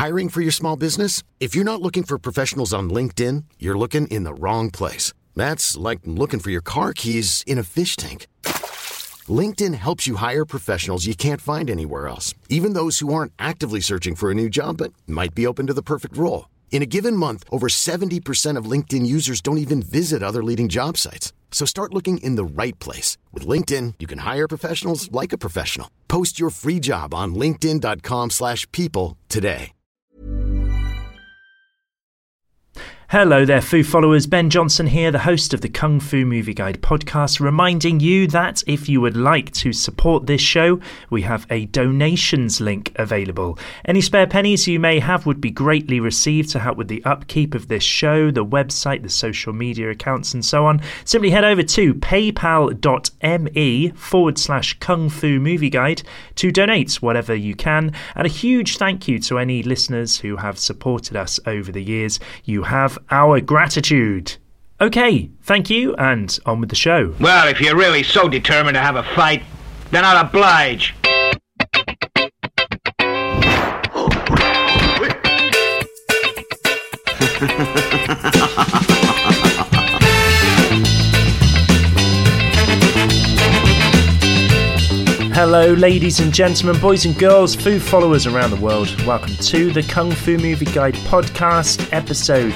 Hiring for your small business? If you're not looking for professionals on LinkedIn, you're looking in the wrong place. That's like looking for your car keys in a fish tank. LinkedIn helps you hire professionals you can't find anywhere else, even those who aren't actively searching for a new job but might be open to the perfect role. In a given month, over 70% of LinkedIn users don't even visit other leading job sites. So start looking in the right place. With LinkedIn, you can hire professionals like a professional. Post your free job on linkedin.com/people today. Hello there, Fu followers. Ben Johnson here, the host of the Kung Fu Movie Guide podcast, reminding you that if you would like to support this show, we have a donations link available. Any spare pennies you may have would be greatly received to help with the upkeep of this show, the website, the social media accounts, and so on. Simply head over to paypal.me/Kung Fu Movie Guide to donate whatever you can. And a huge thank you to any listeners who have supported us over the years. You have our gratitude. Okay, thank you, and on with the show. Well, if you're really so determined to have a fight, then I'll oblige. Hello, ladies and gentlemen, boys and girls, Fu followers around the world. Welcome to the Kung Fu Movie Guide podcast, episode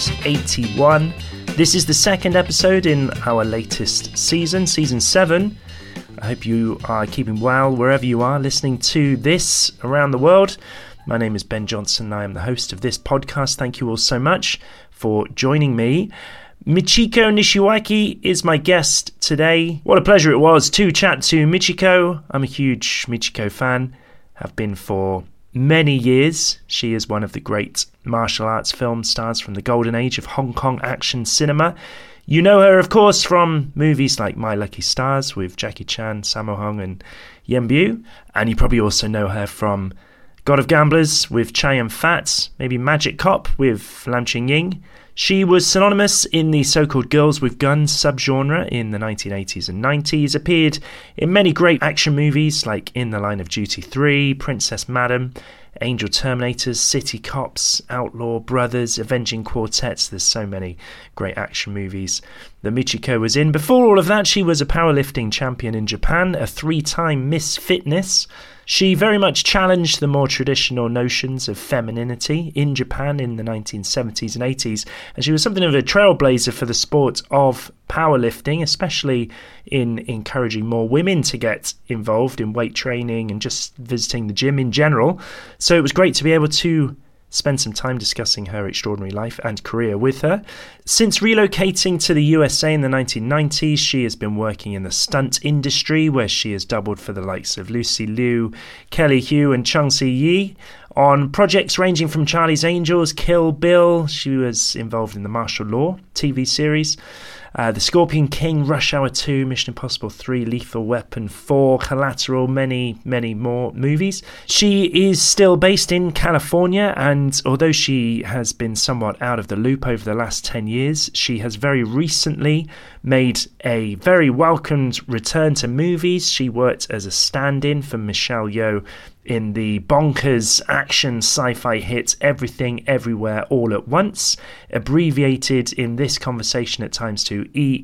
81. This is the second episode in our latest season, season 7. I hope you are keeping well wherever you are listening to this around the world. My name is Ben Johnson. I am the host of this podcast. Thank you all so much for joining me. Michiko Nishiwaki is my guest today. What a pleasure it was to chat to Michiko. I'm a huge Michiko fan, have been for many years. She is one of the great martial arts film stars from the golden age of Hong Kong action cinema. You know her, of course, from movies like My Lucky Stars with Jackie Chan, Sammo Hung and Yen Bu. And you probably also know her from God of Gamblers with Chow Yun-fat, maybe Magic Cop with Lam Ching-ying. She was synonymous in the so-called girls with guns subgenre in the 1980s and 90s, appeared in many great action movies like In the Line of Duty 3, Princess Madam, Angel Terminators, City Cops, Outlaw Brothers, Avenging Quartets. There's so many great action movies that Michiko was in. Before all of that, she was a powerlifting champion in Japan, a 3-time Miss Fitness. She very much challenged the more traditional notions of femininity in Japan in the 1970s and 80s, and she was something of a trailblazer for the sport of powerlifting, especially in encouraging more women to get involved in weight training and just visiting the gym in general. So it was great to be able to spend some time discussing her extraordinary life and career with her. Since relocating to the USA in the 1990s, she has been working in the stunt industry, where she has doubled for the likes of Lucy Liu, Kelly Hu and Chung Si-yi on projects ranging from Charlie's Angels, Kill Bill. She was involved in the Martial Law TV series, The Scorpion King, Rush Hour 2, Mission Impossible 3, Lethal Weapon 4, Collateral, many, many more movies. She is still based in California, and although she has been somewhat out of the loop over the last 10 years, she has very recently made a very welcomed return to movies. She worked as a stand-in for Michelle Yeoh in the bonkers action sci-fi hit Everything Everywhere All at Once, abbreviated in this conversation at times to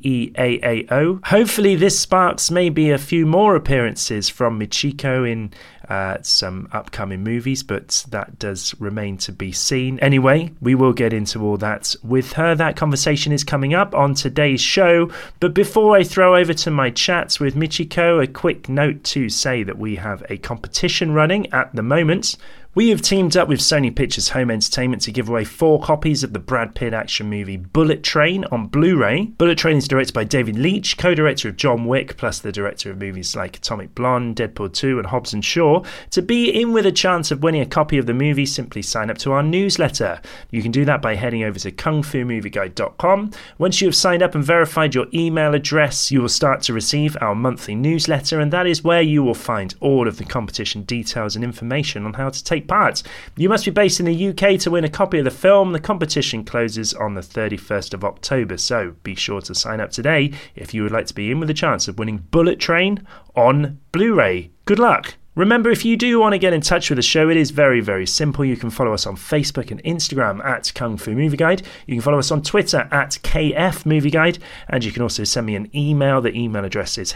EEAAO. Hopefully this sparks maybe a few more appearances from Michiko in some upcoming movies, but that does remain to be seen. Anyway, we will get into all that with her. That conversation is coming up on today's show, but before I throw over to my chats with Michiko, a quick note to say that we have a competition running at the moment. We have teamed up with Sony Pictures Home Entertainment to give away 4 copies of the Brad Pitt action movie Bullet Train on Blu-ray. Bullet Train is directed by David Leitch, co-director of John Wick, plus the director of movies like Atomic Blonde, Deadpool 2 and Hobbs and Shaw. To be in with a chance of winning a copy of the movie, simply sign up to our newsletter. You can do that by heading over to kungfumovieguide.com. Once you have signed up and verified your email address, you will start to receive our monthly newsletter, and that is where you will find all of the competition details and information on how to take part. You must be based in the UK to win a copy of the film. The competition closes on the 31st of October, so be sure to sign up today if you would like to be in with a chance of winning Bullet Train on Blu-ray. Good luck! Remember, if you do want to get in touch with the show, it is very, very simple. You can follow us on Facebook and Instagram at Kung Fu Movie Guide. You can follow us on Twitter at KF Movie Guide. And you can also send me an email. The email address is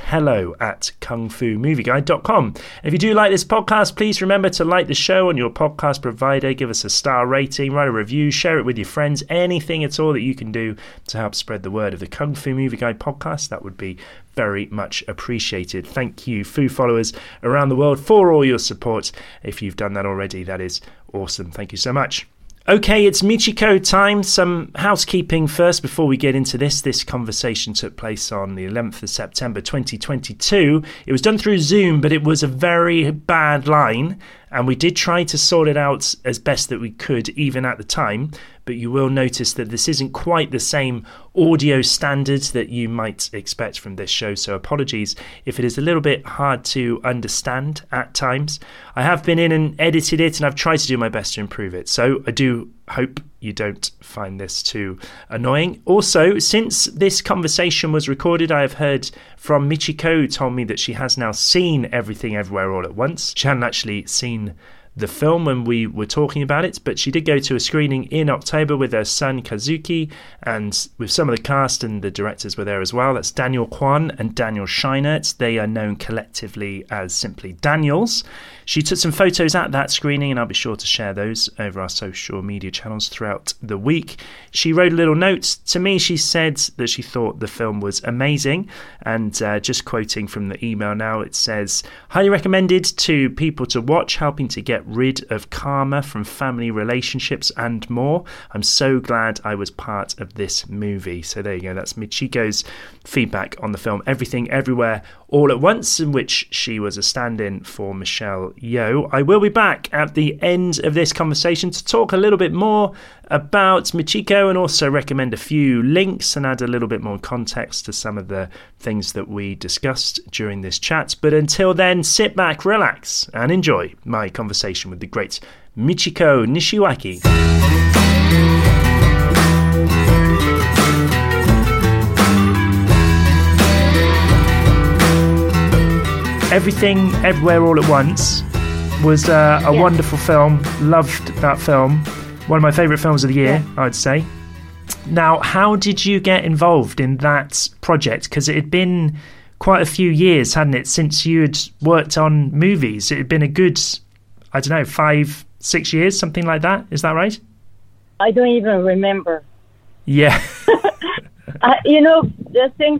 hello@kungfumovieguide.com. If you do like this podcast, please remember to like the show on your podcast provider. Give us a star rating, write a review, share it with your friends. Anything at all that you can do to help spread the word of the Kung Fu Movie Guide podcast, that would be very much appreciated. Thank you, Fu followers around the world, for all your support. If you've done that already, that is awesome. Thank you so much. Okay, it's Michiko time. Some housekeeping first before we get into this. This conversation took place on the 11th of September 2022. It was done through Zoom, but it was a very bad line, and we did try to sort it out as best that we could even at the time. But you will notice that this isn't quite the same audio standards that you might expect from this show, so apologies if it is a little bit hard to understand at times. I have been in and edited it, and I've tried to do my best to improve it, so I do hope you don't find this too annoying. Also, since this conversation was recorded, I have heard from Michiko, who told me that she has now seen Everything Everywhere All at Once. She hadn't actually seen the film when we were talking about it, but she did go to a screening in October with her son Kazuki, and with some of the cast and the directors were there as well. That's Daniel Kwan and Daniel Scheinert. They are known collectively as simply Daniels. She took some photos at that screening, and I'll be sure to share those over our social media channels throughout the week. She wrote a little note to me. She said that she thought the film was amazing, and just quoting from the email now, it says, highly recommended to people to watch, helping to get rid of karma from family relationships and more. I'm so glad I was part of this movie. So there you go. That's Michiko's feedback on the film Everything Everywhere All at Once, in which she was a stand-in for Michelle Yeoh. I will be back at the end of this conversation to talk a little bit more about Michiko and also recommend a few links and add a little bit more context to some of the things that we discussed during this chat. But until then, sit back, relax, and enjoy my conversation with the great Michiko Nishiwaki. Everything Everywhere All at Once was a wonderful film. Loved that film. One of my favourite films of the year, I'd say. Now, how did you get involved in that project? Because it had been quite a few years, hadn't it, since you had worked on movies? It had been a good, 5-6 years, something like that. Is that right? I don't even remember. Yeah. The things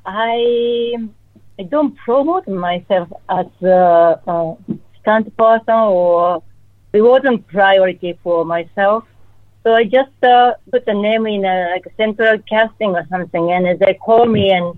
I don't promote myself as a stunt person, or it wasn't priority for myself. So I just put a name in a central casting or something, and they call me and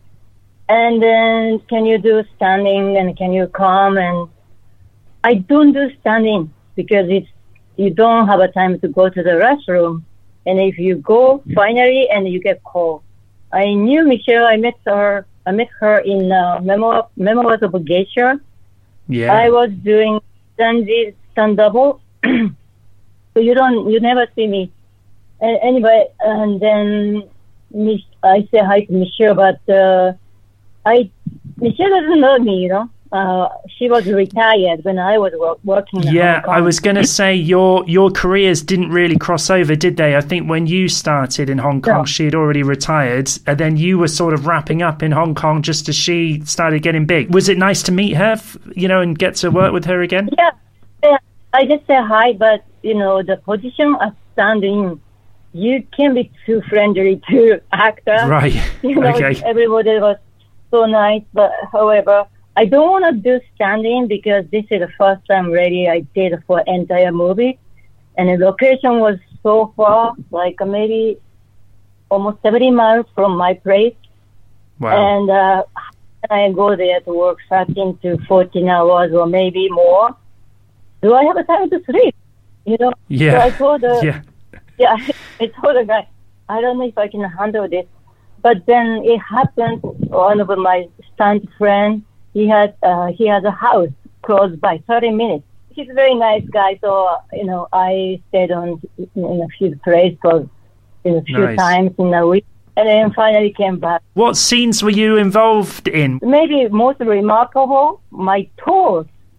then can you do standing and can you come? And I don't do standing because you don't have a time to go to the restroom, and if you go finally and you get called. I knew Michelle. I met her in Memoirs of a Geisha. Yeah. I was doing stand double, so you never see me. Anyway, and then I say hi to Michelle, but Michelle doesn't know me, She was retired when I was working. Yeah, I was going to say your careers didn't really cross over, did they? I think when you started in Hong Kong, she had already retired, and then you were sort of wrapping up in Hong Kong just as she started getting big. Was it nice to meet her, and get to work with her again? Yeah. I just say hi, but the position of standing, you can be too friendly to actor. Right. Okay. Everybody was so nice, but however, I don't want to do standing because this is the first time really I did for entire movie, and the location was so far, like maybe almost 70 miles from my place. Wow. And I go there to work 13 to 14 hours or maybe more. Do I have a time to sleep? Yeah. So I told I told the guy, I don't know if I can handle this. But then it happened. One of my stunt friends, he has a house close by 30 minutes. He's a very nice guy, so I stayed in a few places for a few times in a week, and then finally came back. What scenes were you involved in? Maybe most remarkable, my toes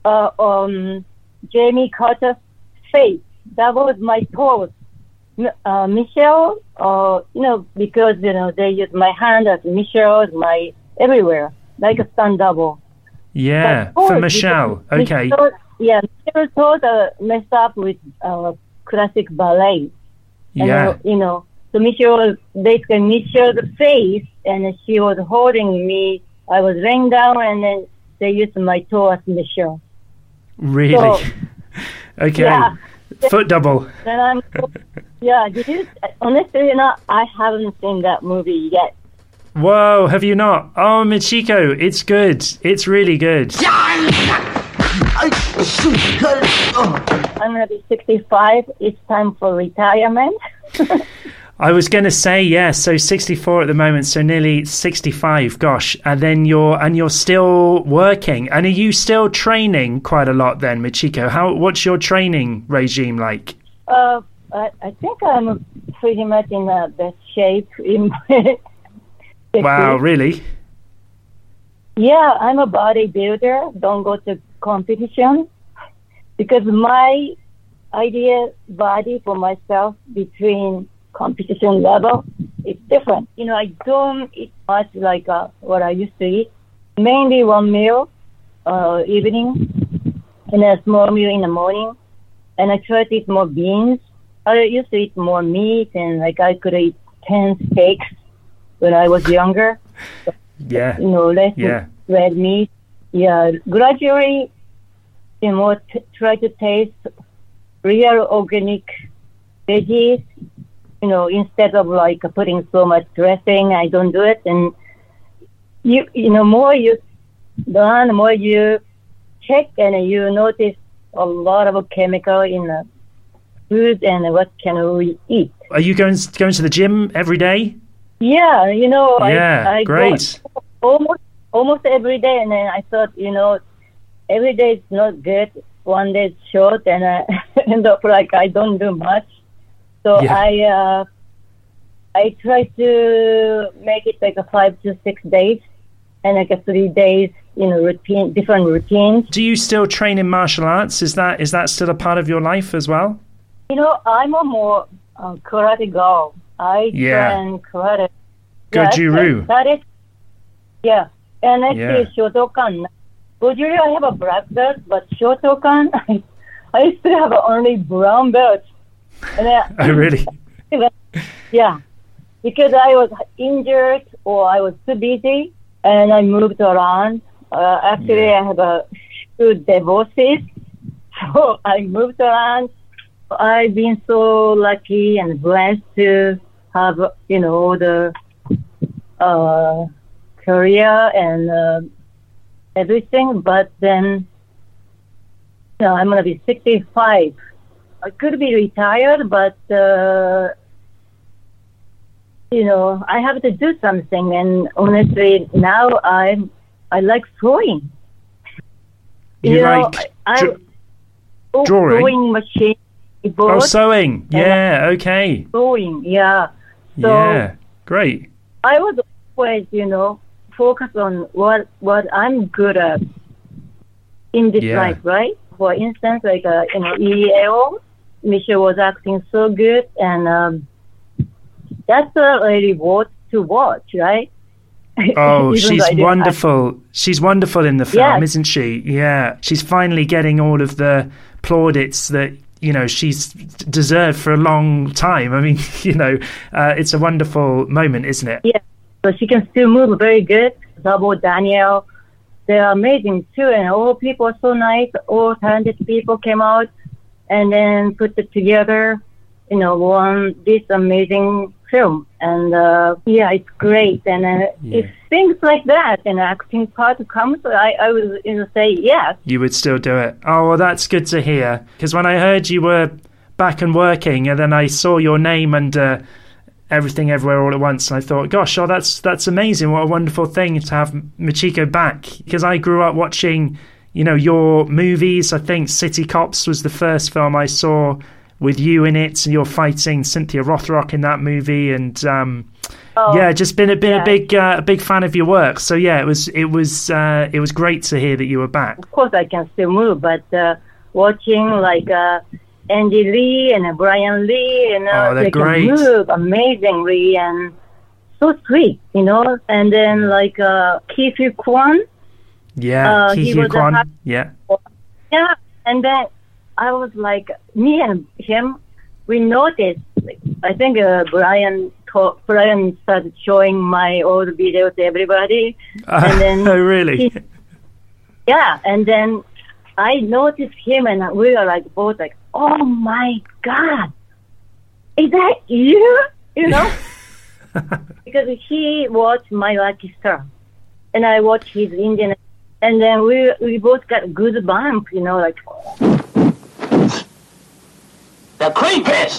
Jamie Carter's face. That was my pose. Michelle, because they use my hand as Michelle's my everywhere, like a stunt double. Yeah, for Michelle. Okay. Michelle thought messed up with classic ballet. Yeah. And, so Michelle, basically Michelle's face, and she was holding me. I was laying down, and then they used my toe as Michelle. Really? So, okay. Yeah. Foot double. Then honestly, I haven't seen that movie yet. Whoa, have you not? Oh, Michiko, it's good. It's really good. I'm going to be 65. It's time for retirement. I was going to say, yeah, so 64 at the moment, so nearly 65, gosh. And then you're still working. And are you still training quite a lot then, Michiko? What's your training regime like? I think I'm pretty much in the best shape in my Wow, really? Yeah, I'm a bodybuilder. Don't go to competition because my ideal body for myself between competition level is different. I don't eat much like what I used to eat. Mainly one meal evening and a small meal in the morning. And I try to eat more beans. I used to eat more meat and I could eat 10 steaks when I was younger. Yeah. Less red meat. Yeah, gradually, try to taste real organic veggies. Instead of putting so much dressing, I don't do it. And more you learn, more you check, and you notice a lot of chemical in the food and what can we eat. Are you going to the gym every day? Yeah, I great. Go almost every day, and then I thought, every day is not good. One day is short, and I end up I don't do much. So I try to make it a 5 to 6 days, and a 3 days, different routines. Do you still train in martial arts? Is that still a part of your life as well? I'm a more karate girl. I train karate. Goju-ryu. Yeah, and actually Shotokan. Goju-ryu I have a black belt, but Shotokan I still have only brown belt. And oh, really? Yeah, because I was injured or I was too busy, and I moved around. Actually, I have 2 divorces, so I moved around. I've been so lucky and blessed to have, the career and everything. But then, I'm going to be 65. I could be retired, but, I have to do something. And honestly, now I like sewing. Drawing? Sewing machine. Oh, sewing. Yeah, okay. Sewing, yeah. So yeah, great. I would always, focus on what I'm good at in this life, right? For instance, EEO, Michelle was acting so good, and that's a reward to watch, right? Oh, she's wonderful. She's wonderful in the film, isn't she? Yeah, she's finally getting all of the plaudits that she's deserved for a long time. I mean, it's a wonderful moment, isn't it? Yeah, so she can still move very good. Double Daniel, they're amazing too, and all people are so nice. All talented people came out and then put it together, this amazing film. And it's great. And if things like that and acting part comes, I would say yes. You would still do it. Oh, well, that's good to hear. Because when I heard you were back and working, and then I saw your name under Everything Everywhere All at Once, and I thought, gosh, that's amazing. What a wonderful thing to have Michiko back. Because I grew up watching, your movies. I think City Cops was the first film I saw with you in it, and you're fighting Cynthia Rothrock in that movie, and Yeah, just been a big fan of your work. So yeah, it was great to hear that you were back. Of course, I can still move, but watching like Andy Lee and Brian Lee, they're they great. can move amazingly and so sweet, And then like Ki-Fu Kwan. Yeah, Ki-Fu Kwan. Yeah, and then I was like, me and him, we noticed. Like, I think Brian started showing my old videos to everybody, and then oh really? And then I noticed him, and we were like both like, oh my God, is that you? Because he watched My Lucky Star, and I watched his Indian, and then we both got goosebumps, like. The creepiest!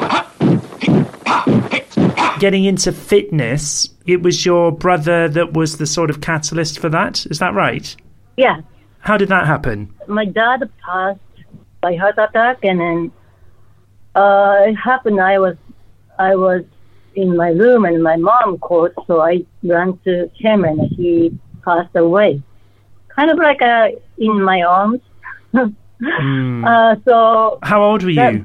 Getting into fitness, it was your brother that was the sort of catalyst for that. Is that right? Yeah. How did that happen? My dad passed by heart attack, and then it happened. I was in my room, and my mom called, so I ran to him, and he passed away. Kind of like in my arms. So how old were you?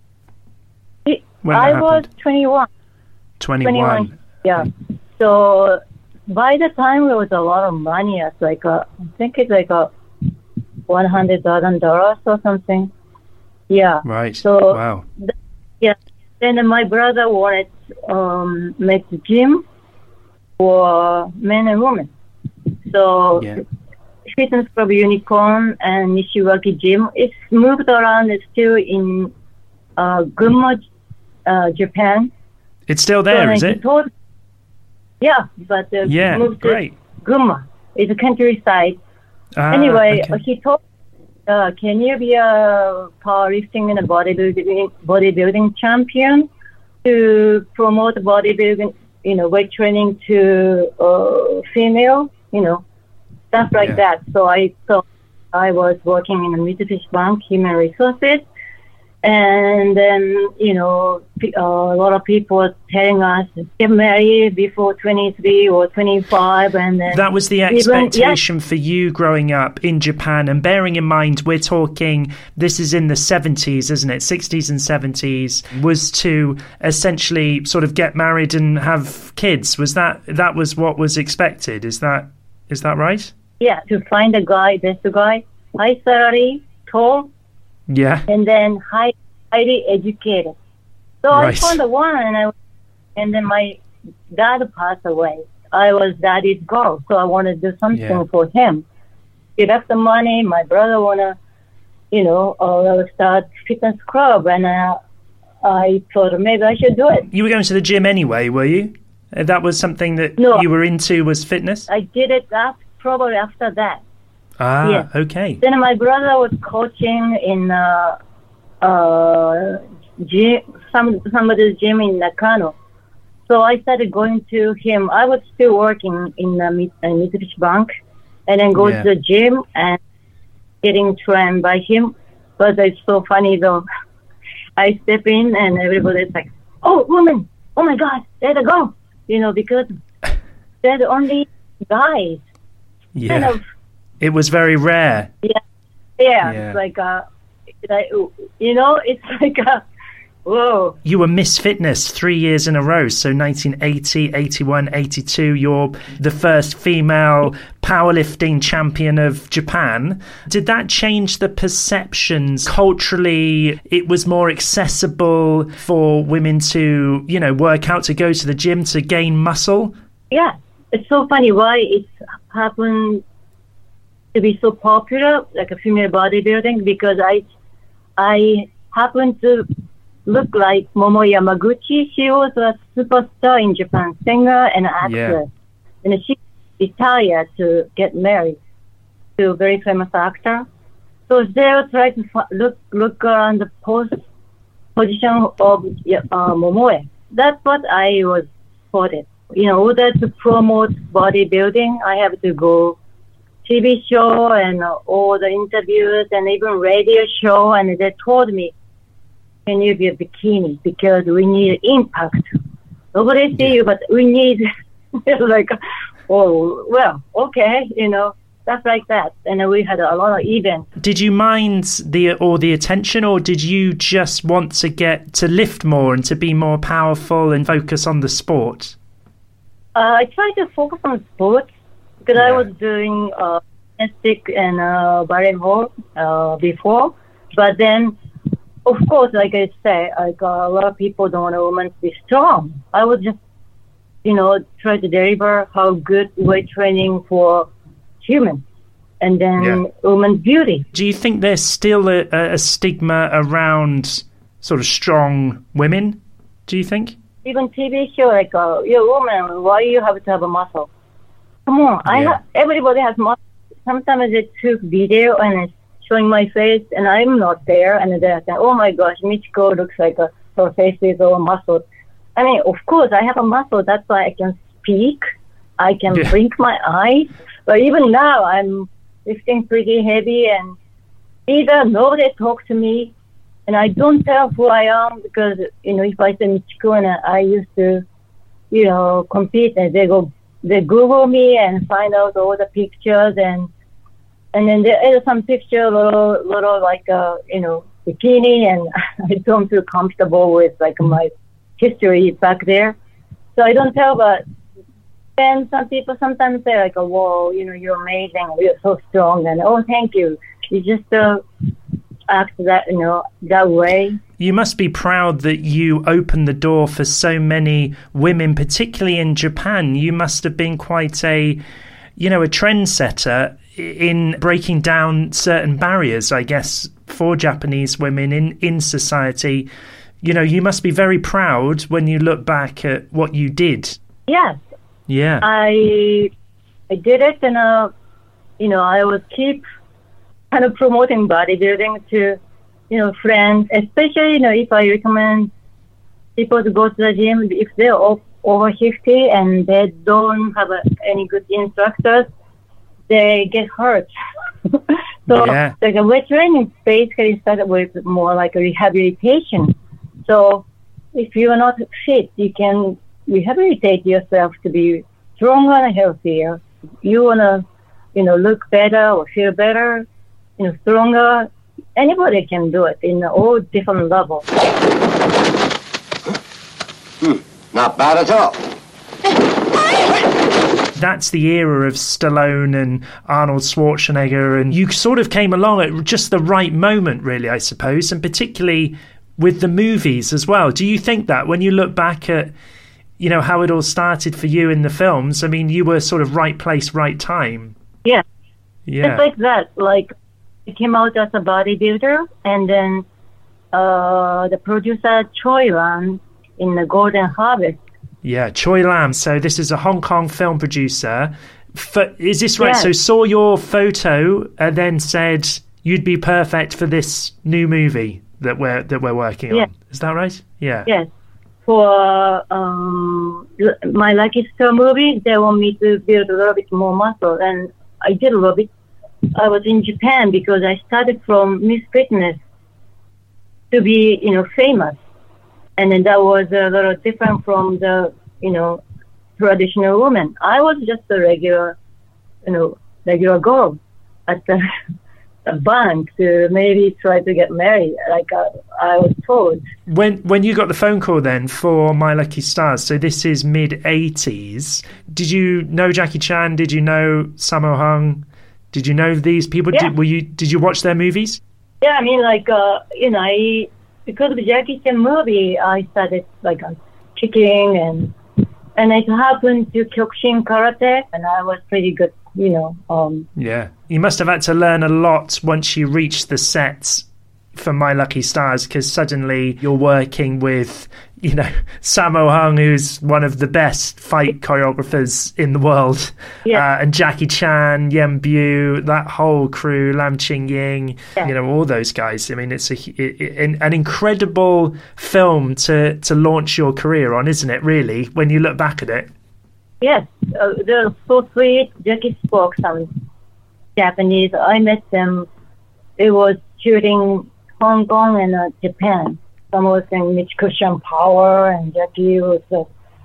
I was 21. 21. Yeah. So by the time it was a lot of money. It's like I think it's like $100,000 or something. Yeah. Right. So wow. Then my brother wanted make the gym for men and women. So Fitness Club Unicorn and Nishiwaki Gym. It's moved around. It's still in Gunma, Japan. It's still there, is it? But moved great. to Gunma. It's a countryside. Anyway, okay. He told, can you be a powerlifting and a bodybuilding champion to promote bodybuilding, weight training to female, stuff like that. So I thought I was working in the Mitsubishi Bank Human Resources. And then, a lot of people telling us get married before 23 or 25. And then that was the expectation for you growing up in Japan. And bearing in mind, we're talking, this is in the 70s, isn't it? 60s and 70s, was to essentially sort of get married and have kids. That was what was expected. Is that right? Yeah, to find a guy, best guy, high salary, tall. Yeah. And then highly educated. So I found the one, and then my dad passed away. I was daddy's girl, so I wanted to do something for him. He left the money. My brother wanna, start fitness club, and I thought maybe I should do it. You were going to the gym anyway, were you? That was something that you were into, was fitness? I did it probably after that. Okay. Then my brother was coaching in gym, somebody's gym in Nakano. So I started going to him. I was still working in Mitsubishi Bank, and then go to the gym and getting trained by him. But it's so funny though. I step in and everybody's like, "Oh, woman! Oh my God, there they go!" Because they're the only guys. Yeah. Kind of, it was very rare. Yeah. It's like it's like whoa. You were Miss Fitness 3 years in a row. So 1980, 81, 82, you're the first female powerlifting champion of Japan. Did that change the perceptions culturally? It was more accessible for women to, work out, to go to the gym, to gain muscle? Yeah. It's so funny why it happened to be so popular, like a female bodybuilding, because I happened to look like Momo Yamaguchi. She was a superstar in Japan, singer and actress. And she retired to get married to a very famous actor. So they were trying to look around the position of Momoe. That's what I was quoted. In order to promote bodybuilding, I have to go TV show and all the interviews and even radio show, and they told me, can you be a bikini? Because we need impact nobody see you, but we need, like, oh, well, okay, stuff like that. And we had a lot of events. Did you mind the attention, or did you just want to get to lift more and to be more powerful and focus on the sport? I tried to focus on sports because I was doing gymnastics and volleyball before. But then, of course, like I say, a lot of people don't want a woman to be strong. I would just, try to deliver how good weight training for humans, and then women's beauty. Do you think there's still a stigma around sort of strong women, do you think? Even TV show, like, you're a woman, why you have to have a muscle? Come on, everybody has muscle. Sometimes they took video and it's showing my face, and I'm not there, and they're saying, oh my gosh, Michiko looks like her face is all muscle. I mean, of course, I have a muscle, that's why I can speak, I can blink my eyes, but even now I'm lifting pretty heavy, and either nobody talks to me, and I don't tell who I am, because, if I say Michiko and I used to, compete, and they Google me and find out all the pictures, and then there is some picture, little like, bikini, and I don't feel comfortable with, like, my history back there. So I don't tell, but then some people sometimes say, like, whoa, you're amazing, you're so strong, and, oh, thank you. You just act that, that way. You must be proud that you opened the door for so many women, particularly in Japan. You must have been quite a trendsetter in breaking down certain barriers, I guess, for Japanese women in society. You must be very proud when you look back at what you did. Yes. Yeah. I did it, and, I would keep kind of promoting bodybuilding to, friends, especially, if I recommend people to go to the gym, if they're over 50 and they don't have any good instructors, they get hurt. So like a weight training basically started with more like a rehabilitation. So if you are not fit, you can rehabilitate yourself to be stronger and healthier. You want to, look better or feel better, stronger. Anybody can do it in all different levels. Not bad at all. That's the era of Stallone and Arnold Schwarzenegger, and you sort of came along at just the right moment, really, I suppose, and particularly with the movies as well. Do you think that when you look back at, how it all started for you in the films, I mean, you were sort of right place, right time? Yeah. Yeah. It's like that. Like, I came out as a bodybuilder, and then the producer Choi Lam in the Golden Harvest. Yeah, Choi Lam. So this is a Hong Kong film producer. Is this right? Yes. So saw your photo and then said you'd be perfect for this new movie that we're working on. Is that right? Yeah. Yes. For my Lucky Star movie, they want me to build a little bit more muscle, and I did a little bit. I was in Japan because I started from Miss Fitness to be, famous. And then that was a little different from the, traditional woman. I was just a regular girl at the bank to maybe try to get married, like I was told. When you got the phone call then for My Lucky Stars, so this is mid-80s, did you know Jackie Chan? Did you know Sammo Hung? Did you know these people? Yeah. Did you watch their movies? Yeah, I mean, because of the Jackie Chan movie, I started like kicking, and it happened to Kyokushin Karate, and I was pretty good, Yeah, you must have had to learn a lot once you reached the sets for My Lucky Stars, because suddenly you're working with, Sammo Hung, who's one of the best fight choreographers in the world, and Jackie Chan, Yen Bu, that whole crew, Lam Ching Ying, all those guys. I mean, it's an incredible film to launch your career on, isn't it, really, when you look back at it? Yes, they're so sweet. Jackie spoke some Japanese. I met them. It was shooting Hong Kong and Japan. Some was saying Michiko Power, and Jackie was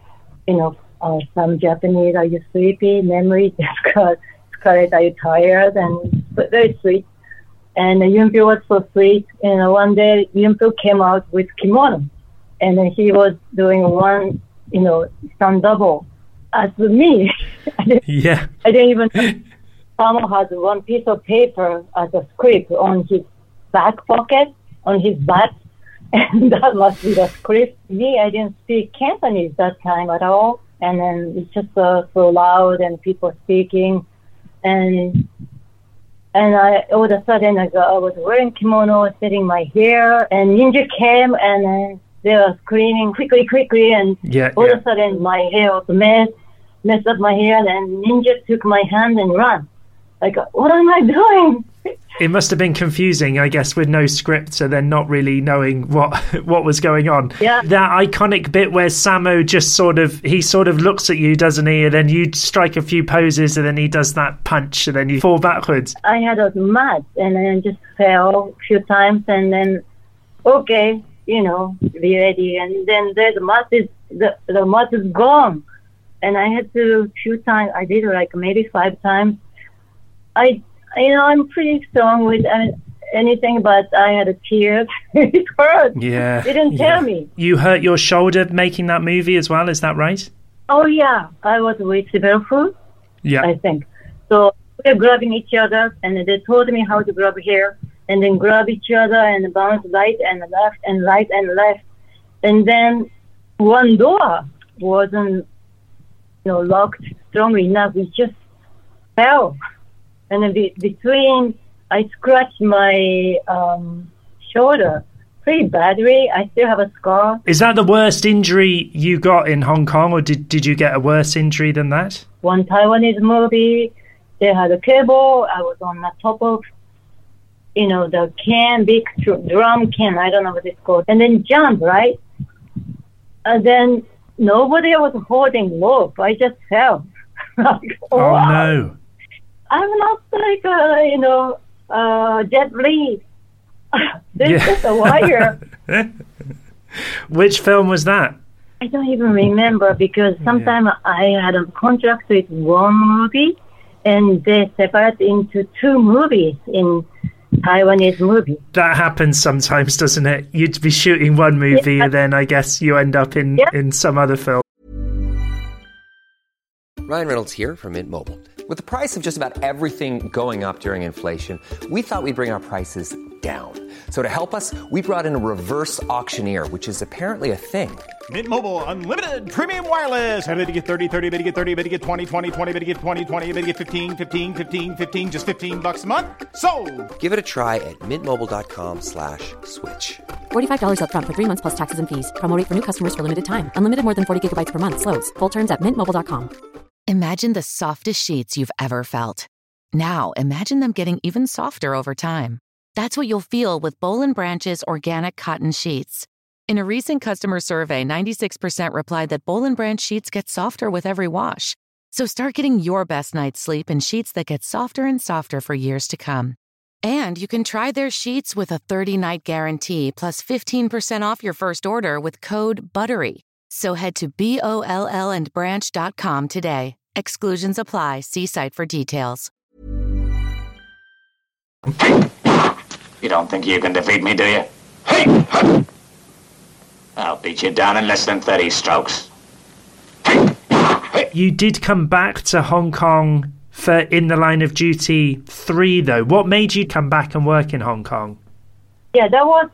some Japanese, are you sleepy? Memory, Scarlett, are you tired? And very sweet. And Yoon-pyo was so sweet. And one day, Yoon-pyo came out with kimono. And then he was doing one, stunt double as me. I didn't even... Samo had one piece of paper as a script on his back pocket, on his butt. And that must be the script. Me, I didn't speak Cantonese that time at all. And then it's just so loud and people speaking. And all of a sudden, I was wearing kimono, setting my hair, and ninja came, and then they were screaming quickly, and all of a sudden, my hair was messed up my hair, and ninja took my hand and ran. Like, what am I doing? It must have been confusing, I guess, with no script, and then not really knowing what was going on. Yeah. That iconic bit where Samo just sort of looks at you, doesn't he? And then you strike a few poses, and then he does that punch, and then you fall backwards. I had a mat, and then just fell a few times, and then, okay, be ready. And then the mat is gone. And I had to, few times, I did like maybe 5 times. I'm pretty strong with anything, but I had a tear. It hurt. Yeah. They didn't tell me. You hurt your shoulder making that movie as well, is that right? Oh, yeah. I was with Siberfu, I think. So we were grabbing each other, and they told me how to grab here, and then grab each other and bounce right and left and right and left. And then one door wasn't, locked strongly enough. It just fell. And then between, I scratched my shoulder pretty badly. I still have a scar. Is that the worst injury you got in Hong Kong, or did you get a worse injury than that? One Taiwanese movie, they had a cable. I was on the top of, the can, big drum can. I don't know what it's called. And then jump, right? And then nobody was holding rope. I just fell. Like, oh, wow. No. I'm not like Jet Li. There's just a wire. Which film was that? I don't even remember because sometimes I had a contract with one movie and they separate into 2 movies in Taiwanese movie. That happens sometimes, doesn't it? You'd be shooting one movie and then I guess you end up in some other film. Ryan Reynolds here from Mint Mobile. With the price of just about everything going up during inflation, we thought we'd bring our prices down. So to help us, we brought in a reverse auctioneer, which is apparently a thing. Mint Mobile Unlimited Premium Wireless. How to get 30, 30, bit to get 30, bit to get 20, 20, 20, bit to get 20, 20, bit to get 15, 15, 15, 15, just $15 a month? Sold! Give it a try at mintmobile.com/switch. $45 up front for 3 months plus taxes and fees. Promo rate for new customers for limited time. Unlimited more than 40 gigabytes per month. Slows full terms at mintmobile.com. Imagine the softest sheets you've ever felt. Now, imagine them getting even softer over time. That's what you'll feel with Boll & Branch's organic cotton sheets. In a recent customer survey, 96% replied that Boll & Branch sheets get softer with every wash. So start getting your best night's sleep in sheets that get softer and softer for years to come. And you can try their sheets with a 30-night guarantee plus 15% off your first order with code BUTTERY. So head to BOLLandbranch.com today. Exclusions apply. See site for details. You don't think you can defeat me, do you? Hey! I'll beat you down in less than 30 strokes. You did come back to Hong Kong for In the Line of Duty 3, though. What made you come back and work in Hong Kong? Yeah, that was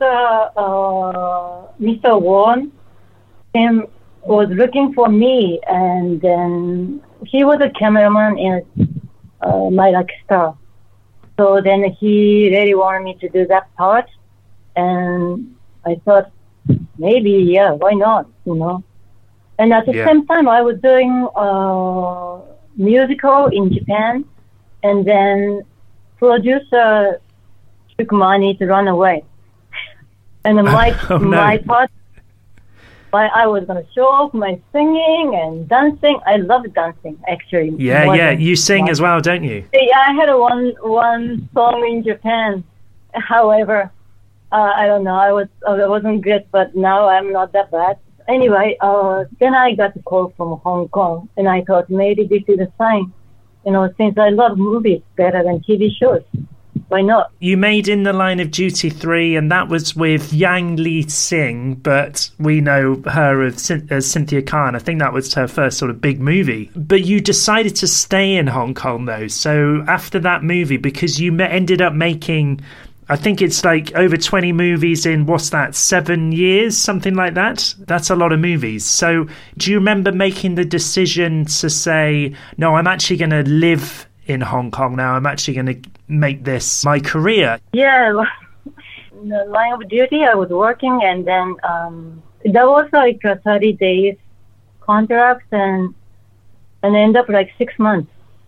Mr. Won. Him was looking for me, and then he was a cameraman in My Lucky Star. So then he really wanted me to do that part, and I thought, maybe, why not, And at the same time, I was doing a musical in Japan, and then producer took money to run away. And my part, I was going to show off my singing and dancing. I love dancing, actually. Yeah. You sing as well, don't you? Yeah, I had one song in Japan. However, I don't know. I wasn't good, but now I'm not that bad. Anyway, then I got a call from Hong Kong, and I thought maybe this is a sign. Since I love movies better than TV shows, why not? You made In the Line of Duty 3, and that was with Yang Lee Sing, but we know her as Cynthia Khan. I think that was her first sort of big movie. But you decided to stay in Hong Kong, though. So after that movie, because you ended up making, I think it's like over 20 movies in, 7 years, something like that? That's a lot of movies. So do you remember making the decision to say, no, I'm actually going to live in Hong Kong now, I'm actually going to make this my career? Yeah, in the Line of Duty, I was working, and then that was like a 30 days contract, and end up like 6 months.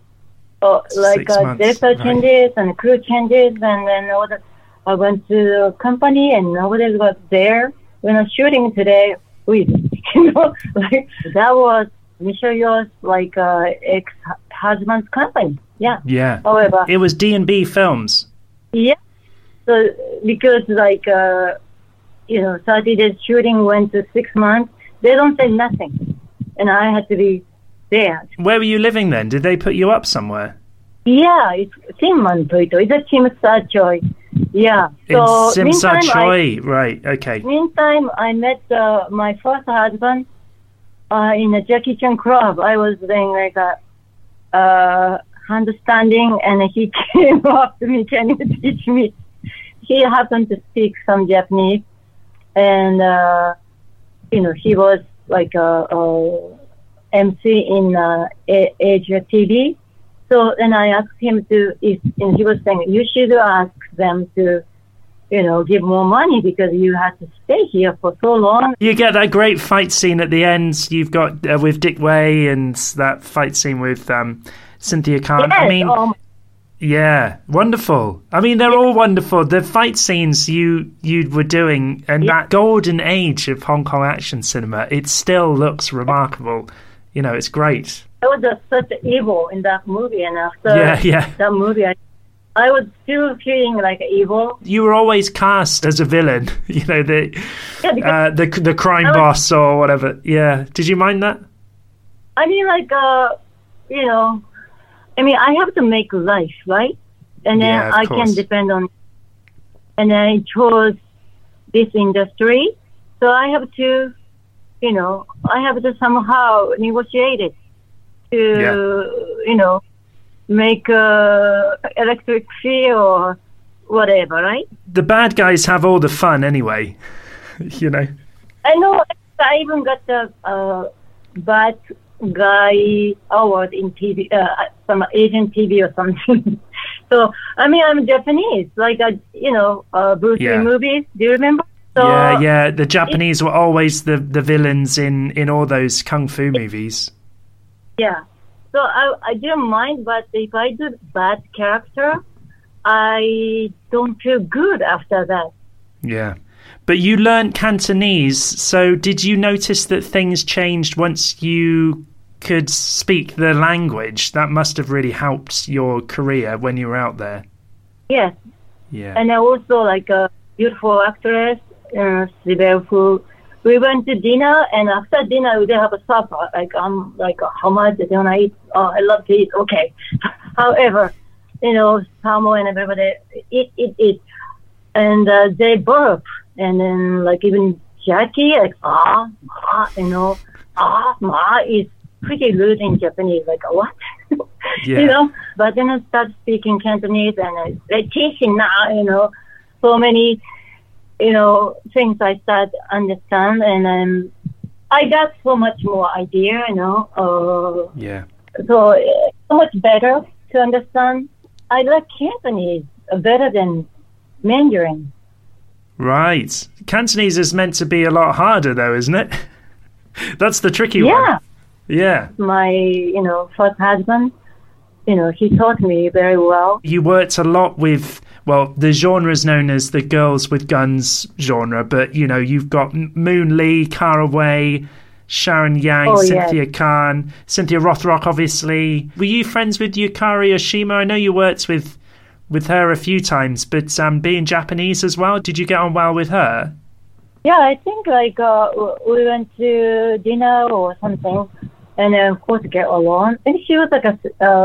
Data changes and crew changes, and then I went to the company, and nobody was there. Shooting today, that was Michelle Yeoh's ex-husband's company. Yeah. Yeah. However, it was D&B Films. Yeah. So because 30 days shooting went to 6 months, they don't say nothing, and I had to be there. Where were you living then? Did they put you up somewhere? Yeah, it's Sim Mantoito. It's a Tim Sa Choi. Yeah. So Sim Sa Choi, right? Okay. Meantime, I met my first husband in a Jackie Chan club. I was doing like a understanding, and he came up to me, can you teach me? He happened to speak some Japanese, and he was like a MC in Asia TV. So then I asked him and he was saying, you should ask them to, give more money because you have to stay here for so long. You get that great fight scene at the end you've got with Dick Wei, and that fight scene with Cynthia Khan. Yes, I mean, yeah, wonderful. I mean, they're all wonderful. The fight scenes you were doing, and that golden age of Hong Kong action cinema, it still looks remarkable. It's great. I was such evil in that movie, and after that movie, I was still feeling like evil. You were always cast as a villain, the crime boss or whatever. Yeah, did you mind that? I mean, I have to make life, right? And then I can depend on. And then I chose this industry, so I have to, somehow negotiate it to, make electric fee or whatever, right? The bad guys have all the fun anyway, I know. I even got the bad guy award in TV, some Asian TV or something. So, I mean, I'm Japanese, Bruce Lee movies. Do you remember? So, yeah. The Japanese were always the villains in all those kung fu movies. Yeah. So I didn't mind, but if I do bad character, I don't feel good after that. Yeah. But you learned Cantonese, so did you notice that things changed once you could speak the language? That must have really helped your career when you were out there. Yes. Yeah. And I also like a beautiful actress, Sibel, who we went to dinner, and after dinner we have a supper. How much do you want to eat? Oh, I love to eat. Okay. However, Samo and everybody eat. And they burp. And then, even Jackie, ma is pretty rude in Japanese. What? Yeah. But then I start speaking Cantonese, and they're teaching now, so many, things I start to understand. And I got so much more idea, yeah. So much better to understand. I like Cantonese better than Mandarin. Right. Cantonese is meant to be a lot harder, though, isn't it? That's the tricky one. Yeah. My, first husband, he taught me very well. You worked a lot with, the genre is known as the girls with guns genre, but, you've got Moon Lee, Cara Wei, Sharon Yang, Cynthia Khan, Cynthia Rothrock, obviously. Were you friends with Yukari Oshima? I know you worked with her a few times, but being Japanese as well, did you get on well with her? Yeah, I think like we went to dinner or something, and of course get along. And she was like a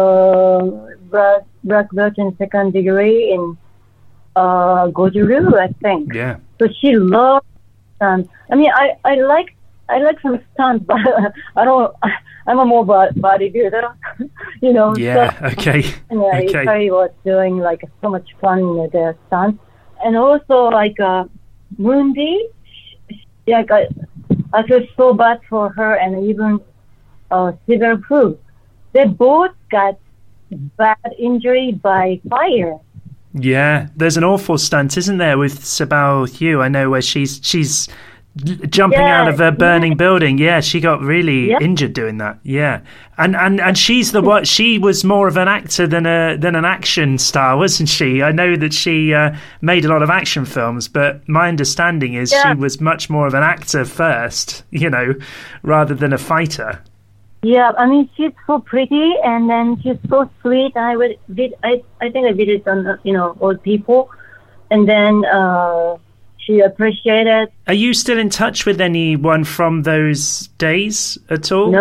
black belt in second degree in Goju-ryu, I think. Yeah. So she loved stunts. I mean, I like some stunts, but I don't. I'm a more bodybuilder, you know. Yeah. So, Okay. Yeah, Okay. I was doing like so much fun with the stunts, and also like Moonbi. Yeah, I feel so bad for her, and even Silver Fu. They both got bad injury by fire. Yeah, there's an awful stunt, isn't there, with Sabao Hu? I know where she's jumping out of a burning building. Yeah, she got really injured doing that. Yeah, and she's the what? She was more of an actor than an action star, wasn't she? I know that she made a lot of action films, but my understanding is she was much more of an actor first, you know, rather than a fighter. Yeah, I mean she's so pretty, and then she's so sweet. I think I did it on old people, and then. She appreciated. Are you still in touch with anyone from those days at all?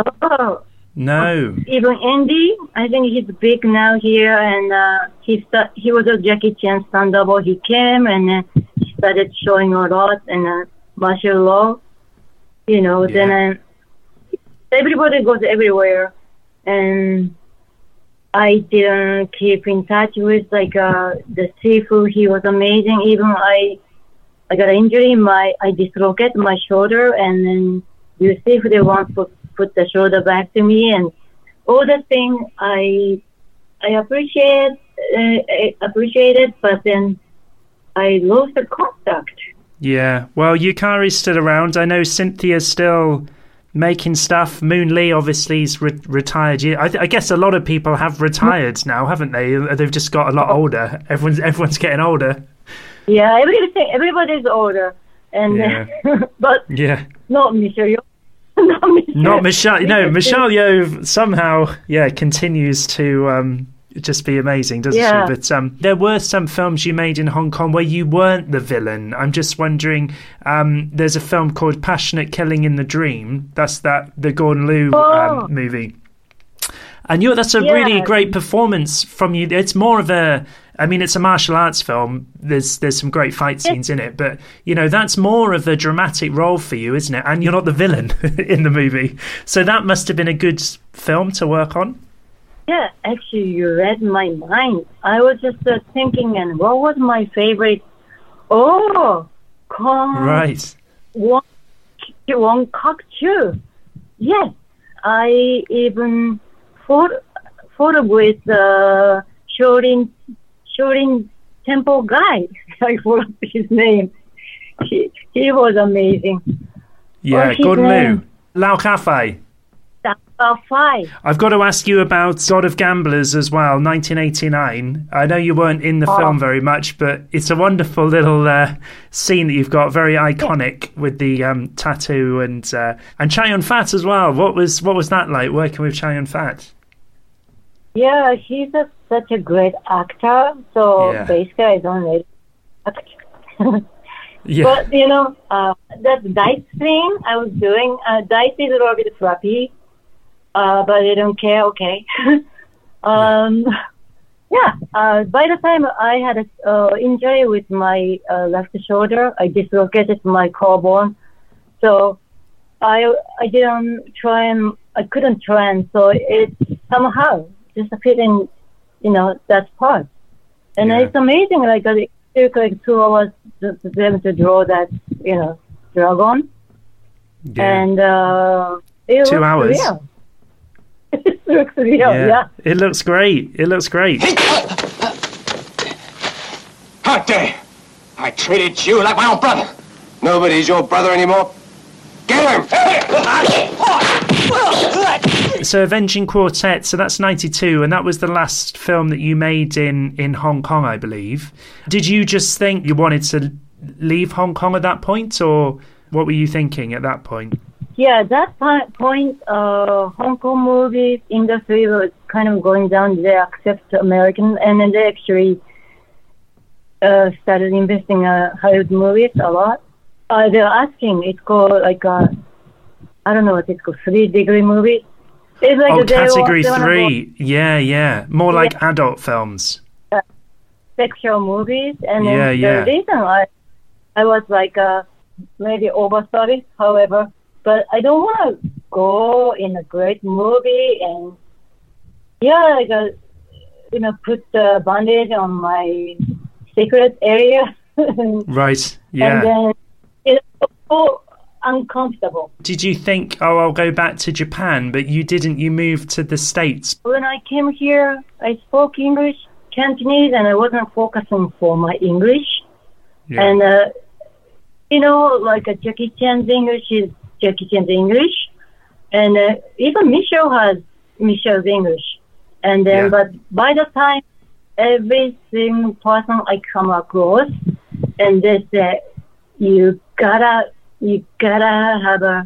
No. Even Andy, I think he's big now here, and he was a Jackie Chan stunt double. He came and he started showing a lot and martial law. You know, then everybody goes everywhere, and I didn't keep in touch with like the Sifu. He was amazing. Even I got an injury. I dislocated my shoulder, and then you see if they want to put the shoulder back to me, and all the things I appreciate it, but then I lost the contact. Yeah, well, Yukari's still around. I know Cynthia's still making stuff. Moon Lee obviously is retired. I guess a lot of people have retired now, haven't they? They've just got a lot older. Everyone's getting older. Yeah, everybody's older, and but not Michelle Yeoh. Not Michelle. No, Michelle Yeoh somehow continues to just be amazing, doesn't she? But there were some films you made in Hong Kong where you weren't the villain. I'm just wondering. There's a film called Passionate Killing in the Dream. That's the Gordon Liu movie. And that's a really great performance from you. It's more of it's a martial arts film. There's some great fight scenes in it, but that's more of a dramatic role for you, isn't it? And you're not the villain in the movie, so that must have been a good film to work on. Yeah, actually, you read my mind. I was just thinking, and what was my favorite? Oh, right. Wong Kok-chu. Yes, I even fought with Shaolin Temple guy. I forgot his name. He was amazing. Yeah, Gordon Liu. Lau Ka-fai. I've got to ask you about God of Gamblers as well, 1989. I know you weren't in the film very much, but it's a wonderful little scene that you've got, very iconic with the tattoo and Chow Yun-fat as well. What was that like working with Chow Yun-fat? Yeah, he's such a great actor. So basically, I don't really act. But that dice thing I was doing, dice is a little bit flappy. But I don't care. Okay. By the time I had an injury with my left shoulder, I dislocated my collarbone. So I couldn't try, and so it somehow just fit in, that part. And it's amazing. Like it took like 2 hours to be able to draw that, dragon. Yeah. And it 2 hours. Real. It looks real, It looks great. How dare! I treated you like my own brother. Nobody's your brother anymore. Get him! So Avenging Quartet, so that's 92, and that was the last film that you made in Hong Kong, I believe. Did you just think you wanted to leave Hong Kong at that point, or what were you thinking at that point? Yeah, at that point, Hong Kong movie industry was kind of going down. They accept American, and then they actually started investing in Hollywood movies a lot. They're asking. It's called like I don't know what it's called. 3-degree movie. It's like category 3. Yeah. More like adult films. Sexual movies, and then Yeah. the reason I was like maybe over 30, however, but I don't want to go in a great movie and put the bandage on my secret area. Right. Yeah. And then it's so uncomfortable. Did you think, I'll go back to Japan, but you didn't? You moved to the States. When I came here, I spoke English, Cantonese, and I wasn't focusing for my English. Yeah. And, like Jackie Chan's English is Jackie Chan's English. And even Michelle has Michelle's English. And then, but by the time every single person I come across, and they say, you gotta have a,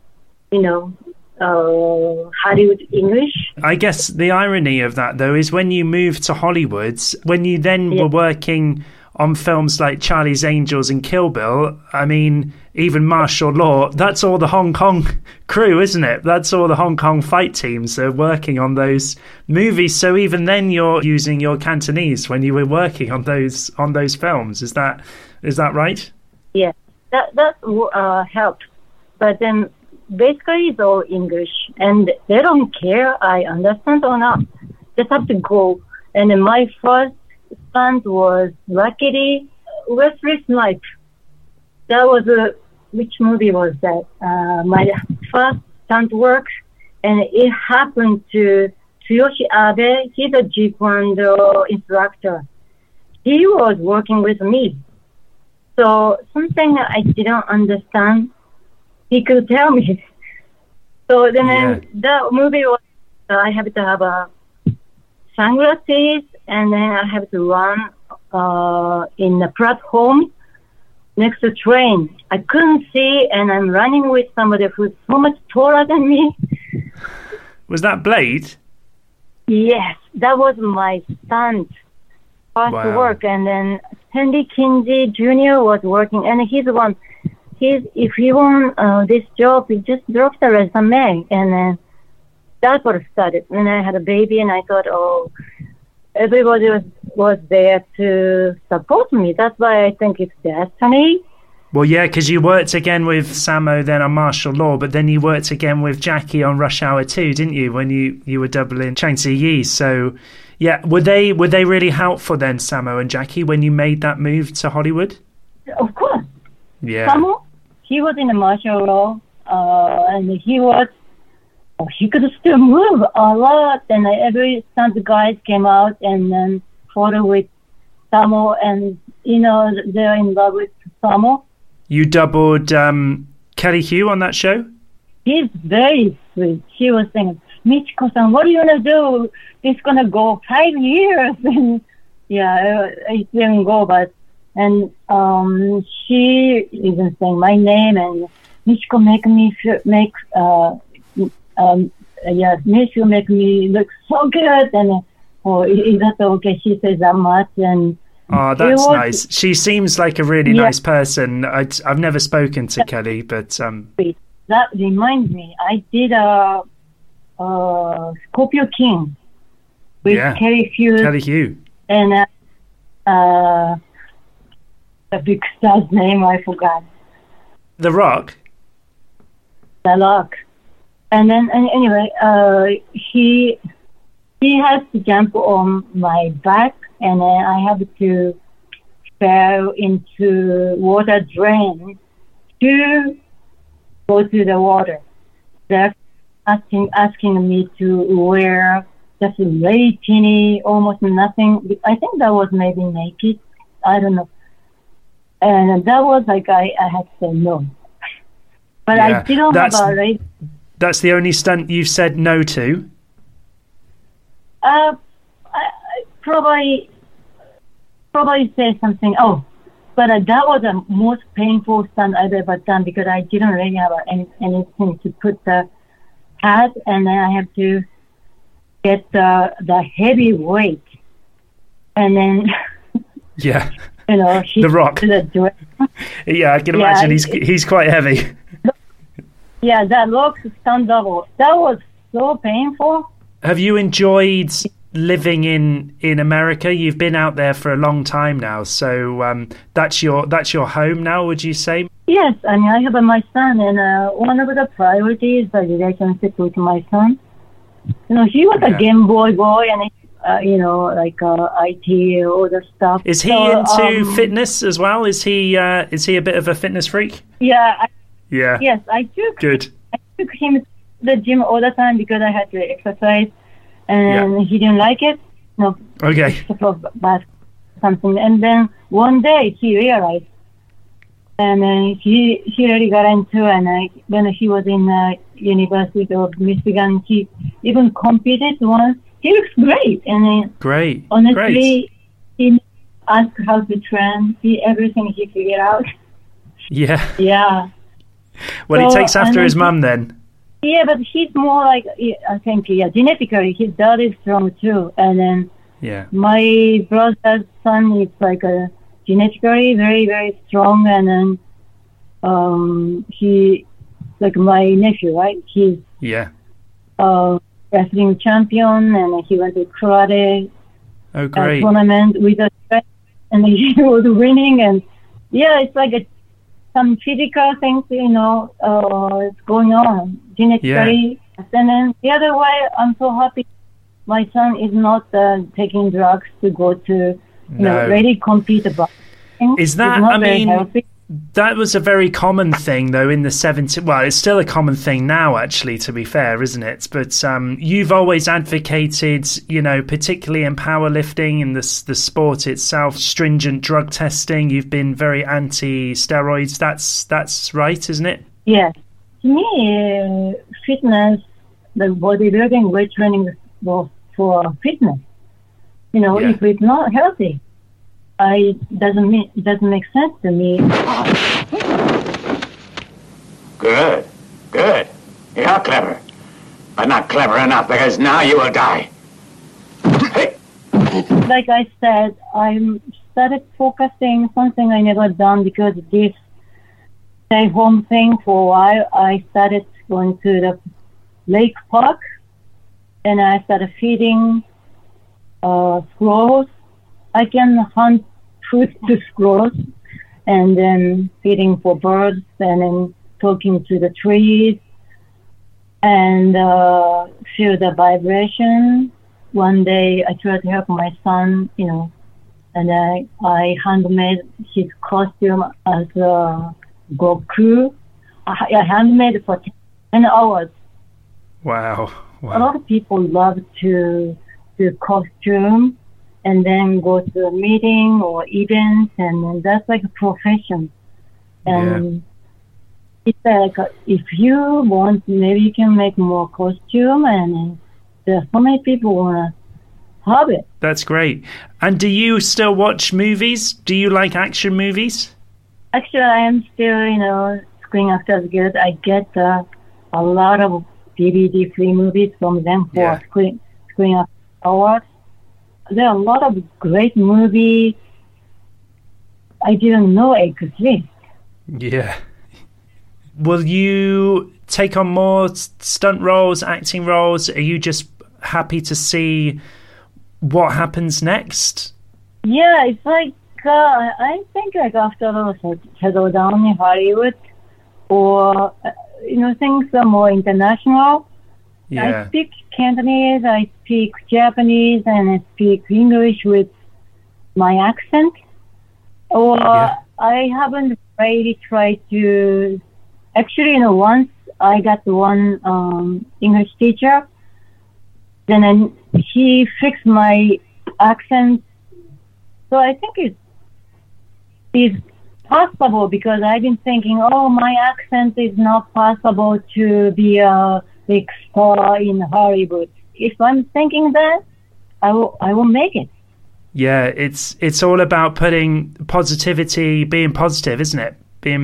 Hollywood English. I guess the irony of that, though, is when you moved to Hollywood, when you then were working on films like Charlie's Angels and Kill Bill, I mean, even Martial Law, that's all the Hong Kong crew, isn't it? That's all the Hong Kong fight teams that are working on those movies. So even then you're using your Cantonese when you were working on those films. Is that right? Yeah, that helped. But then basically it's all English, and they don't care I understand or not. Just have to go. And then my first stunt was luckily Wesley Snipes. That was which movie was that? My first stunt work, and it happened to Tsuyoshi Abe. He's a Jeet Kune Do instructor. He was working with me. So something I didn't understand, he could tell me. So then that movie was, I have to have sunglasses, and then I have to run in the platform next to train. I couldn't see, and I'm running with somebody who's so much taller than me. Was that Blade? Yes, that was my stunt. First work, and then Sandy Kinsey Jr. was working, and if he won this job, he just dropped the resume, and then that's what started. When I had a baby, and I thought, everybody was there to support me. That's why I think it's destiny. Well, yeah, because you worked again with Sammo then on Martial Law, but then you worked again with Jackie on Rush Hour 2, didn't you, when you were doubling Chang Si-yi? So, yeah, were they really helpful then, Sammo and Jackie, when you made that move to Hollywood? Of course. Yeah. Sammo, he was in the Martial Law, and he could still move a lot, and every stunt guys came out and then photo with Sammo, and they're in love with Sammo. You doubled Kelly Hu on that show? He's very sweet. She was saying, Michiko-san, what are you going to do? It's going to go 5 years. And it didn't go, and she even saying my name, and Michiko make me look so good, and is that okay? She says that much, and that's nice. She seems like a really nice person. I've never spoken to Kelly, but that reminds me, I did Scorpio King with Kelly Hu, and the big star's name I forgot. The Rock. And then, anyway, he has to jump on my back, and then I have to fell into water drain to go to the water. They're asking me to wear just a very teeny, almost nothing. I think that was maybe naked. I don't know. And that was like I had to say no. But I didn't have a right. That's the only stunt you've said no to? I probably say something. But that was the most painful stunt I've ever done, because I didn't really have anything to put the pad, and then I have to get the heavy weight, and then The Rock. Yeah, I can imagine he's quite heavy. Yeah, that Rock stunt double. That was so painful. Have you enjoyed living in America? You've been out there for a long time now, so that's your home now, would you say? Yes, I mean, I have my son, and one of the priorities is the relationship with my son. He was a Game Boy boy, and IT, all the stuff. Is he into fitness as well? Is he a bit of a fitness freak? Yeah. Yes, I took. Good. I took him to the gym all the time because I had to exercise, and he didn't like it. Okay. But something, and then one day he realized, and he really got into, and when he was in University of Michigan, he even competed once. He looks great, and great. Honestly, he asked how to train. Everything he figured out. Yeah. Yeah. Well, he takes after his mum then. Yeah, but he's more like, I think, genetically, his dad is strong too. And then my brother's son is like genetically very, very strong. And then he, like my nephew, right? He's wrestling champion, and he went to karate tournament with us, and he was winning. And it's like some physical things, it's going on genetically. And then the other way, I'm so happy my son is not taking drugs to go to, really compete about. Is that, I mean, healthy. That was a very common thing, though, in the 70s. Well, it's still a common thing now, actually, to be fair, isn't it? But you've always advocated, particularly in powerlifting and the sport itself, stringent drug testing. You've been very anti-steroids. That's right, isn't it? Yes. To me, fitness, the bodybuilding, weight training is for fitness. If it's not healthy, it doesn't make sense to me. Good. You're clever. But not clever enough, because now you will die. Hey. Like I said, I started focusing something I never done because this stay-home thing for a while. I started going to the lake park, and I started feeding squirrels. I can hunt food to squirrels, and then feeding for birds, and then talking to the trees, and feel the vibration. One day I tried to help my son, and I handmade his costume as Goku. I handmade for 10 hours. Wow. A lot of people love to do costume and then go to a meeting or events, and that's like a profession. And it's like, if you want, maybe you can make more costume, and there's so many people want to have it. That's great. And do you still watch movies? Do you like action movies? Actually, I am still, Screen Actors Guild. I get a lot of DVD free movies from them for Screen Actors Awards. There are a lot of great movies I didn't know exist. Yeah. Will you take on more stunt roles, acting roles? Are you just happy to see what happens next? Yeah, it's like, I think like after settle down in Hollywood, or, things are more international. Yeah. I speak Cantonese, I speak Japanese, and I speak English with my accent. Or I haven't really tried to... Actually, once I got one English teacher, then he fixed my accent. So I think it's possible, because I've been thinking, my accent is not possible to be a big star in Hollywood. If I'm thinking that, I will make it. Yeah, it's all about putting positivity, being positive, isn't it?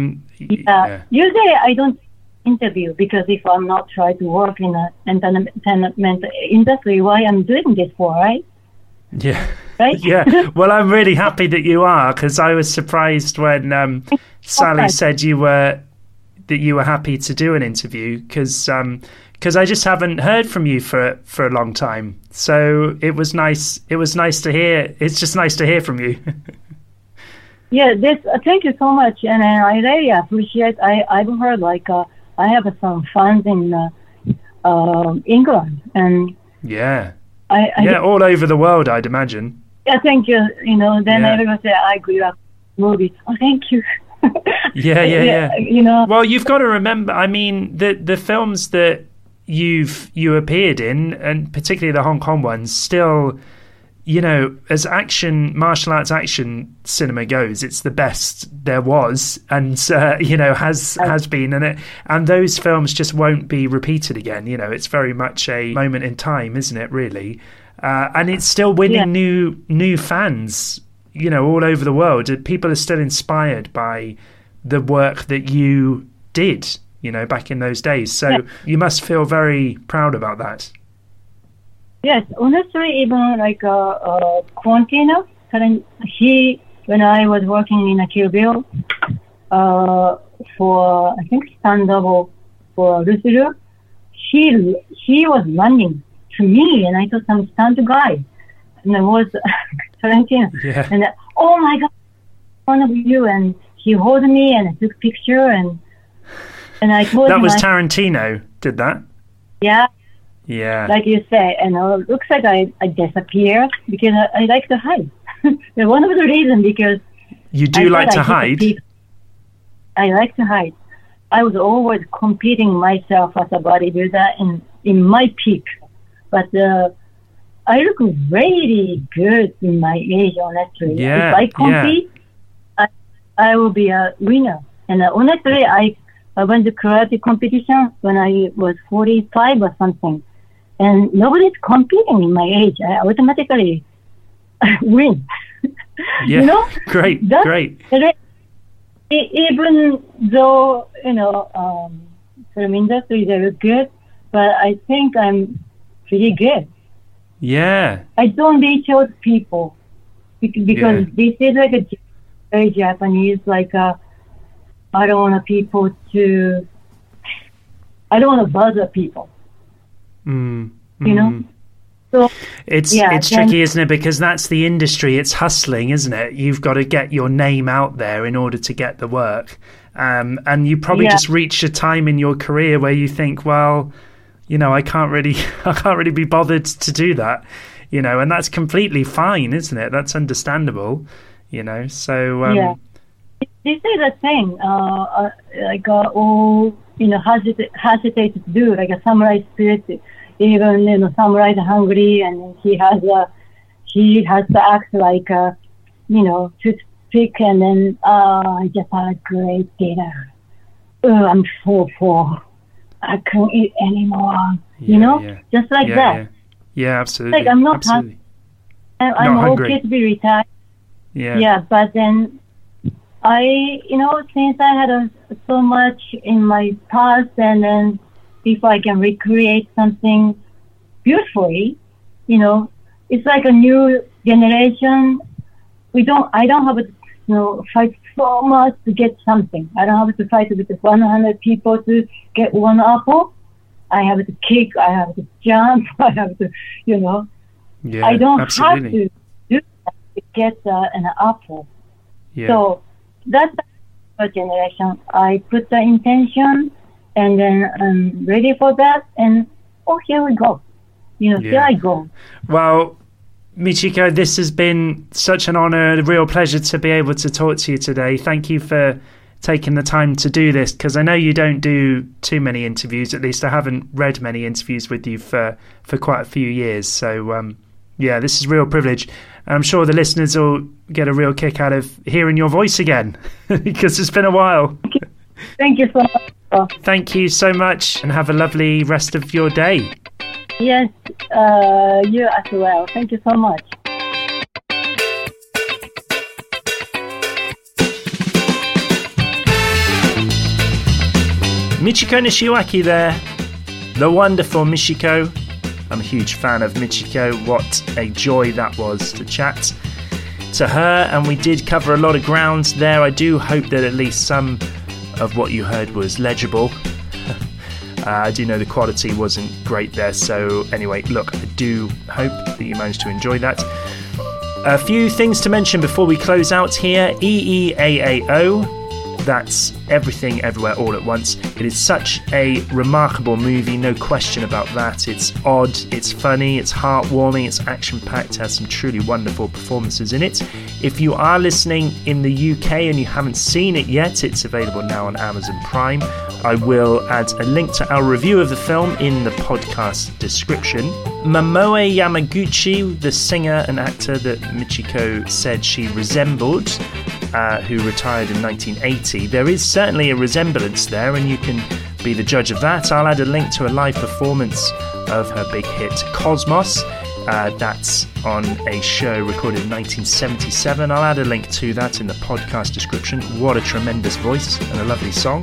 Usually I don't interview, because if I'm not trying to work in the entertainment industry, why I'm doing this for, right? Yeah. right? Yeah. Well, I'm really happy that you are, because I was surprised when Sally said that you were happy to do an interview, because I just haven't heard from you for a long time. So it was nice. It was nice to hear. It's just nice to hear from you. Yeah, thank you so much, and I really appreciate. I've heard like I have some fans in England, and I all over the world, I'd imagine. Yeah, thank you. You know, then everyone say I grew up movie. Oh, thank you. Yeah. You know, well, you've got to remember. I mean, the films that you appeared in, and particularly the Hong Kong ones, still, you know, as martial arts action cinema goes, it's the best there was, and you know, has been, and those films just won't be repeated again. You know, it's very much a moment in time, isn't it? Really, and it's still winning new fans. You know, all over the world, people are still inspired by the work that you did, you know, back in those days. So you must feel very proud about that. Yes, honestly, even like Quintino, when I was working in a Kill Bill for, I think, stand double for Lucido, he was running to me, and I thought some stunt guy, and I was Tarantino, and oh my God, one of you, and he held me and I took picture, and I told that him was Tarantino did that. Yeah, like you say, and it looks like I disappeared because I like to hide. One of the reasons, because you do like to hide. I like to hide. I was always competing myself as a bodybuilder in my peak, but I look really good in my age, honestly. Yeah, if I compete, I will be a winner. And honestly, I went to karate competition when I was 45 or something. And nobody's competing in my age. I automatically win. Yeah, you know? Great. Even though, you know, film industry, they look good, but I think I'm pretty good. Yeah. I don't reach out to people because this is like a very Japanese, like I don't want to bother people. You know? So it's tricky, isn't it? Because that's the industry. It's hustling, isn't it? You've got to get your name out there in order to get the work. And you probably just reach a time in your career where you think, well, you know, I can't really be bothered to do that, you know, and that's completely fine, isn't it? That's understandable, you know. So this is the thing, like all, you know, hesitate to do, like a samurai spirit. Even, you know, samurai is hungry, and he has to act like you know, toothpick, and then I just had a great dinner. I'm so full. I can't eat anymore. You know, just like that. Yeah, absolutely. Like I'm not hungry. I'm okay to be retired. Yeah, but then you know, since I had so much in my past, and then if I can recreate something beautifully, you know, it's like a new generation. I don't have to, you know, fight so much to get something. I don't have to fight with 100 people to get one apple. I have to kick, I have to jump, I have to, you know. Yeah, I don't absolutely. have to do that to get an apple. Yeah. So that's the generation. I put the intention, and then I'm ready for that, and here we go. You know, here I go. Well, Michiko, this has been such an honor, a real pleasure to be able to talk to you today. Thank you for taking the time to do this, because I know you don't do too many interviews. At least I haven't read many interviews with you for quite a few years. So, this is a real privilege. And I'm sure the listeners will get a real kick out of hearing your voice again, because it's been a while. Thank you so much. Thank you so much, and have a lovely rest of your day. Yes, you as well. Thank you so much. Michiko Nishiwaki there, the wonderful Michiko. I'm a huge fan of Michiko. What a joy that was to chat to her, and we did cover a lot of ground there. I do hope that at least some of what you heard was legible. I do know the quality wasn't great there, so anyway, look, I do hope that you managed to enjoy that. A few things to mention before we close out here. EEAAO, that's Everything Everywhere All at Once. It is such a remarkable movie, no question about that. It's odd, it's funny, it's heartwarming, it's action-packed, has some truly wonderful performances in it. If you are listening in the UK and you haven't seen it yet, it's available now on Amazon Prime. I will add a link to our review of the film in the podcast description. Momoe Yamaguchi, the singer and actor that Michiko said she resembled, who retired in 1980, there is certainly a resemblance there, and you can be the judge of that. I'll add a link to a live performance of her big hit Cosmos. That's on a show recorded in 1977. I'll add a link to that in the podcast description. What a tremendous voice and a lovely song.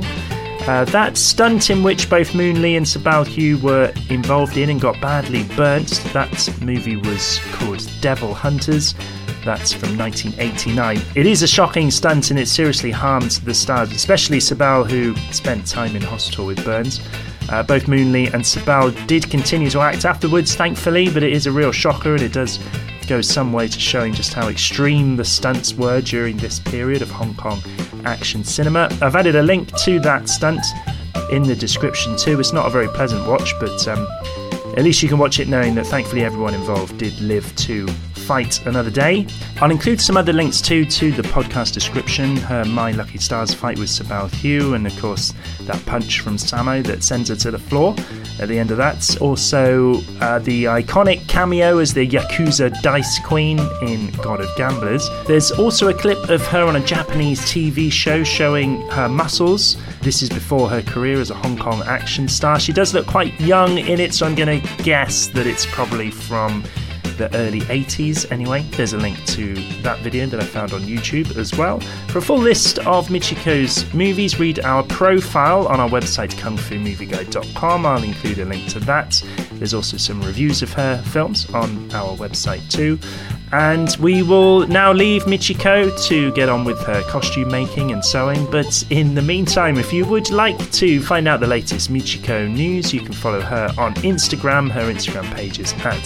That stunt in which both Moon Lee and Sabal Hugh were involved in and got badly burnt, that movie was called Devil Hunters. That's from 1989. It is a shocking stunt and it seriously harmed the stars, especially Sabal, who spent time in hospital with burns. Both Moon Lee and Sabal did continue to act afterwards, thankfully, but it is a real shocker and it does go some way to showing just how extreme the stunts were during this period of Hong Kong action cinema. I've added a link to that stunt in the description too. It's not a very pleasant watch, but at least you can watch it knowing that thankfully everyone involved did live to fight another day. I'll include some other links too to the podcast description. Her My Lucky Stars fight with Sabal Hugh, and of course that punch from Samo that sends her to the floor at the end of that. Also the iconic cameo as the Yakuza Dice Queen in God of Gamblers. There's also a clip of her on a Japanese TV show showing her muscles. This is before her career as a Hong Kong action star. She does look quite young in it, so I'm going to guess that it's probably from the early 80s anyway. There's a link to that video that I found on YouTube as well. For a full list of Michiko's movies, read our profile on our website kungfumovieguide.com. I'll include a link to that. There's also some reviews of her films on our website too. And we will now leave Michiko to get on with her costume making and sewing. But in the meantime, if you would like to find out the latest Michiko news, you can follow her on Instagram. Her Instagram page is at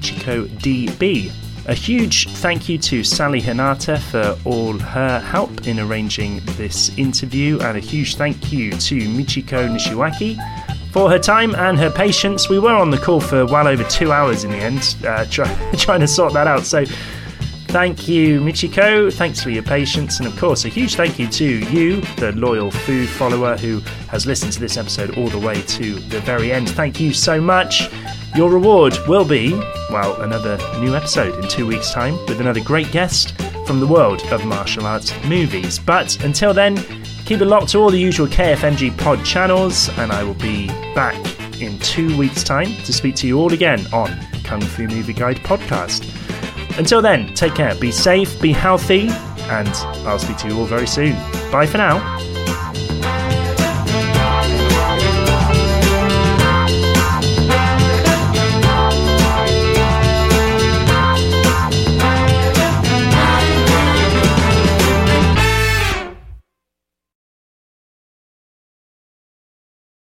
MichikoDB. A huge thank you to Sally Hinata for all her help in arranging this interview, and a huge thank you to Michiko Nishiwaki for her time and her patience. We were on the call for well over 2 hours in the end, trying to sort that out. So thank you, Michiko. Thanks for your patience. And of course, a huge thank you to you, the loyal Fu follower who has listened to this episode all the way to the very end. Thank you so much. Your reward will be, well, another new episode in 2 weeks' time with another great guest from the world of martial arts movies. But until then, keep it locked to all the usual KFMG pod channels, and I will be back in 2 weeks' time to speak to you all again on Kung Fu Movie Guide podcast. Until then, take care, be safe, be healthy, and I'll speak to you all very soon. Bye for now.